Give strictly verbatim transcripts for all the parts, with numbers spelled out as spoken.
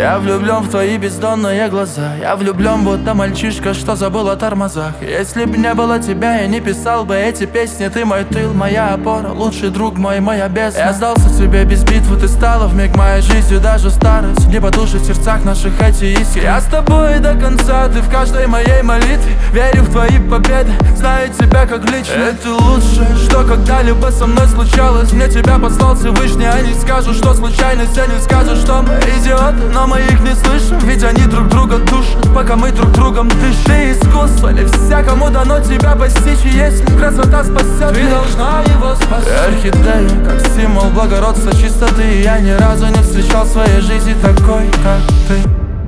Я влюблен в твои бездонные глаза. Я влюблен, будто мальчишка, что забыл о тормозах. Если б не было тебя, я не писал бы эти песни. Ты мой тыл, моя опора, лучший друг мой, моя бездна. Я сдался тебе без битвы, ты стала вмиг моей жизнью. Даже старость не потушит в сердцах наших эти искры. Я с тобой до конца, ты в каждой моей молитве. Верю в твои победы, знаю тебя как лично. Это лучшее, что когда-либо со мной случалось. Мне тебя послал Всевышний, они скажут, что случайность. Они скажут, что мы идиоты, но мы их не слышим. Ведь они друг друга душат, пока мы друг другом дышим. Ты искусство, ли всякому дано тебя постичь. И если красота спасет, ты должна его спасти. Орхидея, как символ благородства, чистоты. Я ни разу не встречал в своей жизни такой, как ты.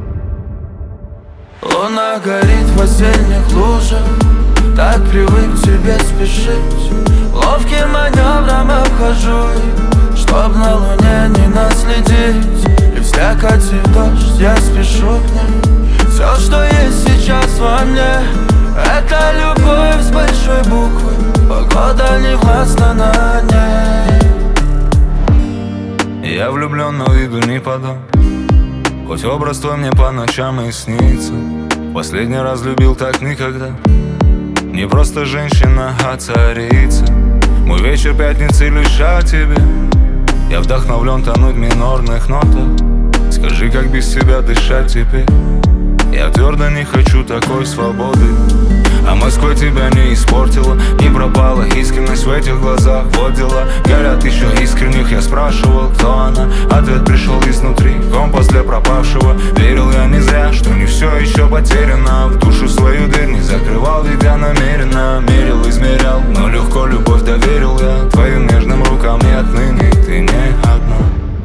Луна горит в осенних лужах, так привык к тебе спешить. Ловким маневром обхожу их, чтоб на луне не наследить. И в слякоти в дождь я спешу к ней. Все, что есть сейчас во мне, это любовь с большой буквы. Погода не властна на ней. Я влюблен, но виду не подам, хоть образ твой мне по ночам и снится. Последний раз любил так никогда. Не просто женщина, а царица. Мой вечер пятницы лишь о тебе. Я вдохновлен тонуть в минорных нотах. Скажи, как без тебя дышать теперь? Я твердо не хочу такой свободы. А Москва тебя не испортила, не пропала искренность в этих глазах. Вот дела горят еще искренних. Я спрашивал, кто она, ответ пришел изнутри. Компас для пропавшего. Верил я не зря, что не все еще потеряно. В душу свою дверь не закрывал, ведь я намеренно мерил, измерял, но легко любовь доверил я твоим нежным рукам. И отныне ты не одна.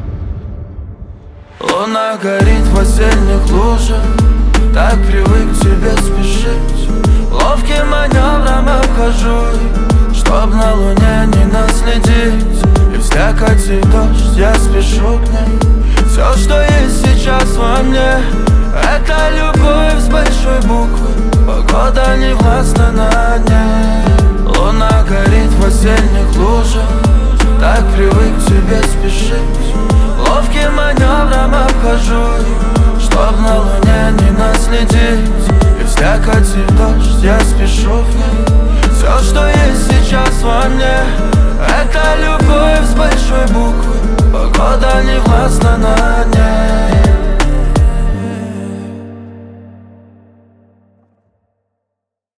Луна горит в осенних лужах, так привык к тебе спешить. Ловким маневром обхожу их, чтоб на луне не наследить. И в слякоти в дождь я спешу к ней. Все, что есть сейчас во мне, это любовь с большой буквы. Погода не властна на ней. Луна горит в осенних лужах, так привык к тебе спешить. Ловким маневром обхожу их, чтоб на луне не наследить. И в слякоти в дождь я спешу в ней. Все, что есть сейчас во мне, это любовь с большой буквы. Погода не властна на ней.